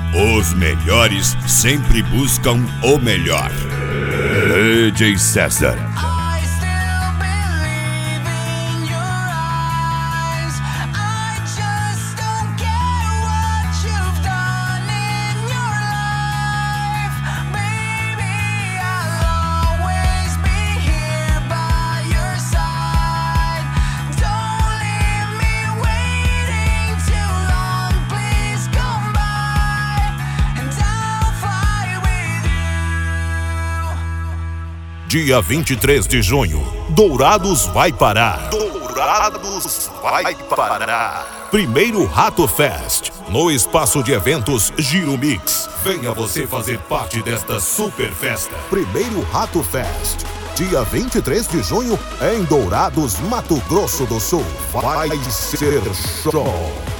Os melhores sempre buscam o melhor. DJ César. Dia 23 de junho, Dourados vai parar. Dourados vai parar. Primeiro Rato Fest, no espaço de eventos Giro Mix. Venha você fazer parte desta super festa. Primeiro Rato Fest, dia 23 de junho, em Dourados, Mato Grosso do Sul. Vai ser show.